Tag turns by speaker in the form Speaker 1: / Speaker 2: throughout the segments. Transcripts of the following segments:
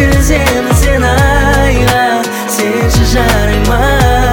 Speaker 1: сеземін сені айға, сенші жарай ма?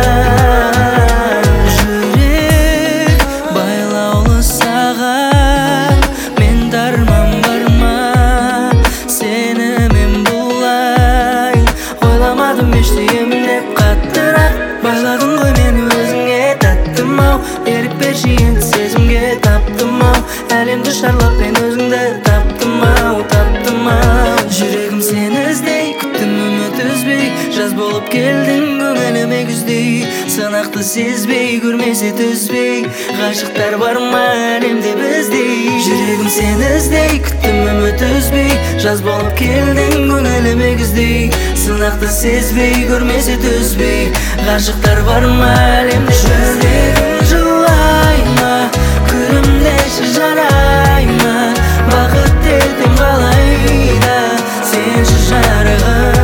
Speaker 1: Жүрек байлаулы саған, мен дарман бар ма? Сені мен бұлай ойламадым ештеңемін деп қаттырақ байладың ғой мені өзіңе, таттым-ау. Ерік берші енді сезімге, таптым-ау. Әлемді шарлап мен өзіңді таптым-ау, таптым-ау. Жүрегім сені іздей, күттім үміт үзбей, жаз болып келдің көңіліме күздей. Сынақты сезбей, көрмесе түзбей, ғашықтар бар ма әлемде біздей? Жүрегім сені іздей, күттім үміт үзбей, жаз болып келдің көңіліме күздей. Сынақты сезбей, көрмесе түзбей, ғашықтар бар ма әлемде? Жүрегім жылай ма, күлімдеші жарай ма? Бақыт ертең қалай да, сенші жарығым.